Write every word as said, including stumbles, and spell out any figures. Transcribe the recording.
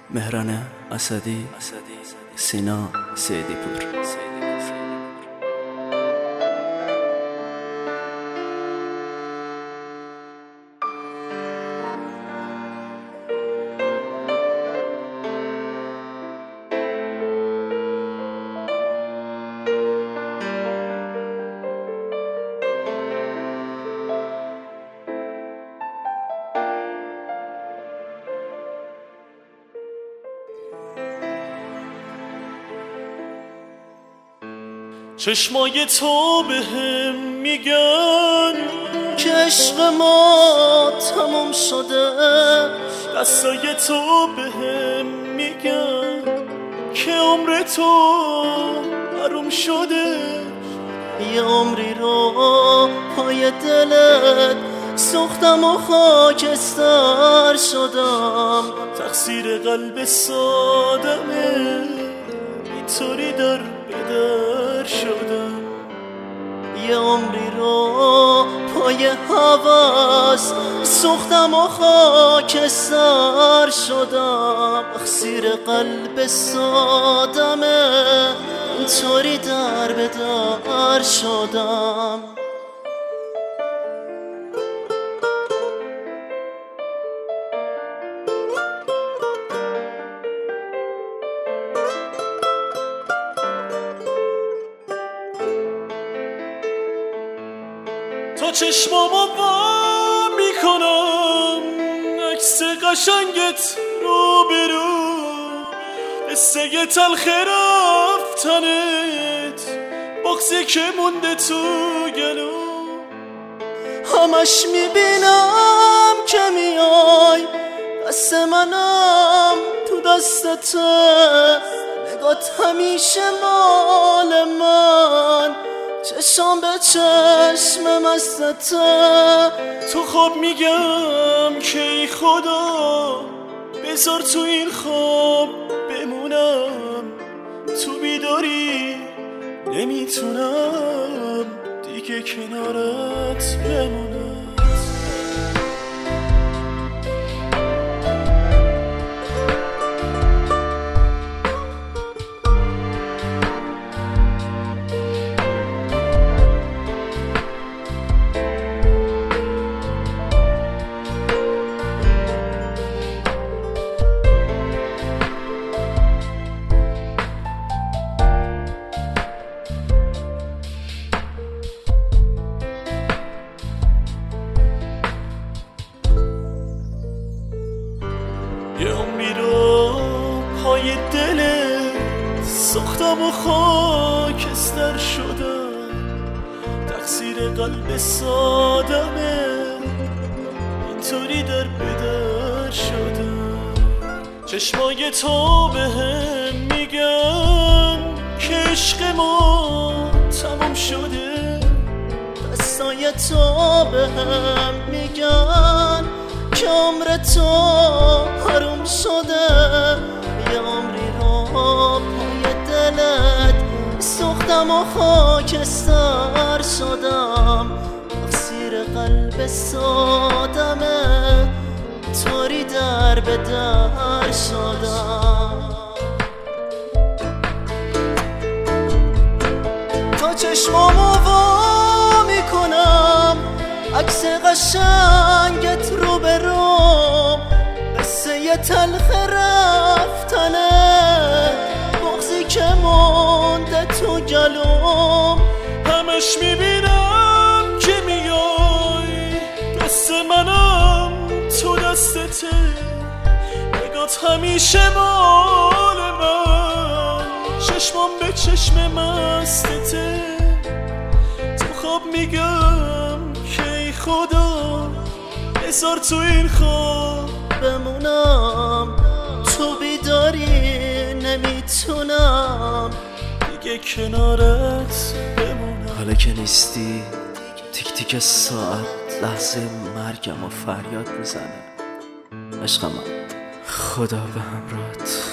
مهران اسدی، سینا سیدی پور. چشمای تو به هم میگن که عشق ما تموم شده، دستای تو به هم میگن که عمر تو حروم شده. یه عمری رو پای دلت سوختم و خاکستر شدم، تقصیر قلب سادمه اینطوری در بدر شدم. یه عمری رو پای هواس سوختم و خاکستر شدم، تقصیر قلب سادمه اینطوری در بدر شدم. تا چشمامو با میکنم عکس قشنگت رو برو، قصه تلخ رفتنت بغضی که مونده تو گلو. همش میبینم که میای دست منم تو دستته، نگات همیشه مال من چشم به چشم مستته. تو خواب میگم که ای خدا بذار تو این خواب بمونم، تو بیداری نمیتونم دیگه کنارت بمونم. یه عمری رو پای دلت ساختم و خاکستر شدم، تقصیر قلب سادمه اینطوری در بدر شدم. چشمای تو به هم میگن که عشق ما تموم شده، دستای تو به هم میگن که عمر تو حروم شده. یه عمری رو پای دلت سوختم و خاکستر شدم، تقصیر قلب سادمه طوری در بدر شدم. تا چشمامو وا میکنم عکس قشنگت رو برم، قصه تلخ رفتنه بغضی که مونده تو گلوم. همش میبینم که میای دست منم تو دستته، نگات همیشه مال من چشمام به چشم مستته. تو خواب میگم که ای خدا بذار تو این خواب بمونم، تو بیداری نمیتونم دیگه کنارت بمونم. حالا که نیستی تیک تیک ساعت لحظه مرگم و فریاد میزنه. عشق من، خدا به همراهت.